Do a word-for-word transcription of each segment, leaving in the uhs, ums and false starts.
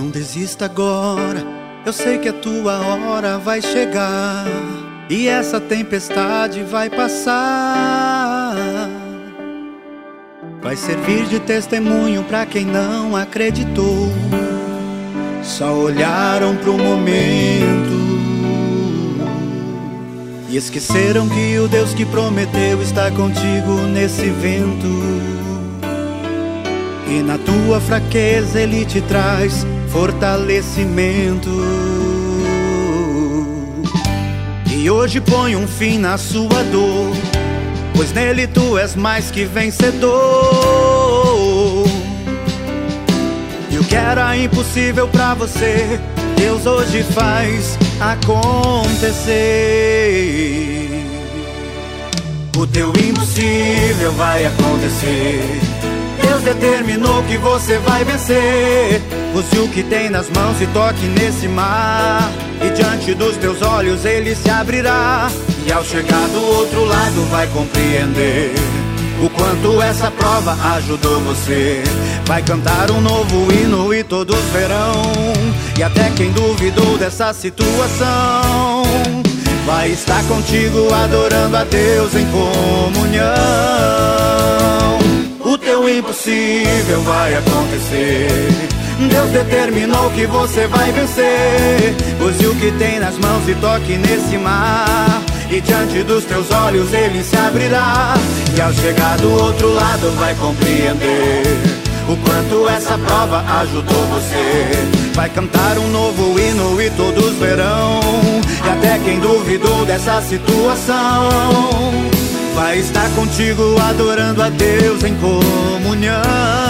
Não desista agora, eu sei que a tua hora vai chegar e essa tempestade vai passar. Vai servir de testemunho pra quem não acreditou, só olharam pro momento e esqueceram que o Deus que prometeu está contigo nesse vento. E na tua fraqueza Ele te traz fortalecimento. E hoje põe um fim na sua dor, pois nele tu és mais que vencedor. E o que era impossível pra você, Deus hoje faz acontecer. O teu impossível vai acontecer. Deus determinou que você vai vencer. Use o que tem nas mãos e toque nesse mar, e diante dos teus olhos ele se abrirá. E ao chegar do outro lado vai compreender o quanto essa prova ajudou você. Vai cantar um novo hino e todos verão, e até quem duvidou dessa situação vai estar contigo adorando a Deus em comunhão. O teu impossível vai acontecer. Deus determinou que você vai vencer. Use o que tem nas mãos e toque nesse mar, e diante dos teus olhos ele se abrirá. E ao chegar do outro lado vai compreender o quanto essa prova ajudou você. Vai cantar um novo hino e todos verão, e até quem duvidou dessa situação vai estar contigo adorando a Deus em comunhão.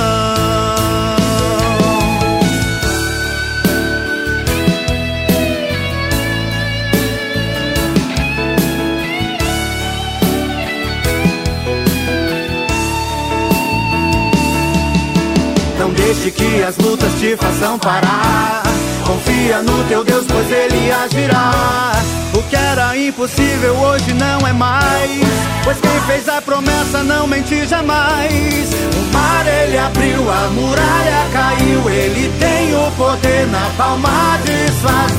Não deixe que as lutas te façam parar. Confia no teu Deus, pois Ele agirá. O que era impossível hoje não é mais, pois quem fez a promessa não mente jamais. O mar ele abriu, a muralha caiu. Ele tem o poder na palma de suas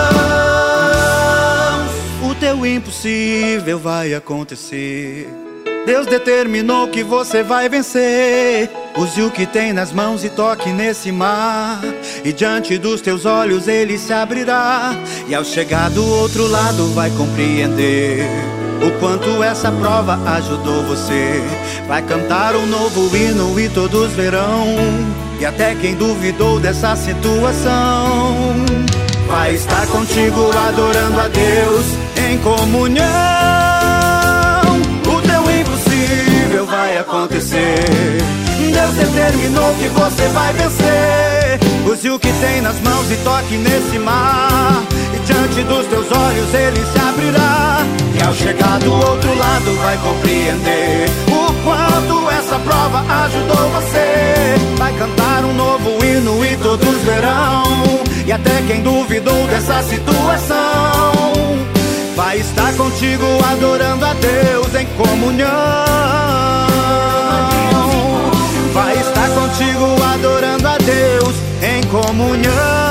mãos. O teu impossível vai acontecer. Deus determinou que você vai vencer. Use o que tem nas mãos e toque nesse mar, e diante dos teus olhos ele se abrirá. E ao chegar do outro lado vai compreender o quanto essa prova ajudou você. Vai cantar um novo hino e todos verão, e até quem duvidou dessa situação vai estar contigo adorando a Deus em comunhão. O teu impossível vai acontecer. Deus determinou que você vai vencer. Use o que tem nas mãos e toque nesse mar, e diante dos teus olhos ele se abrirá. E ao chegar do outro lado vai compreender o quanto essa prova ajudou você. Vai cantar um novo hino e todos verão, e até quem duvidou dessa situação vai estar contigo adorando a Deus em comunhão. Vai estar contigo adorando a Deus em comunhão.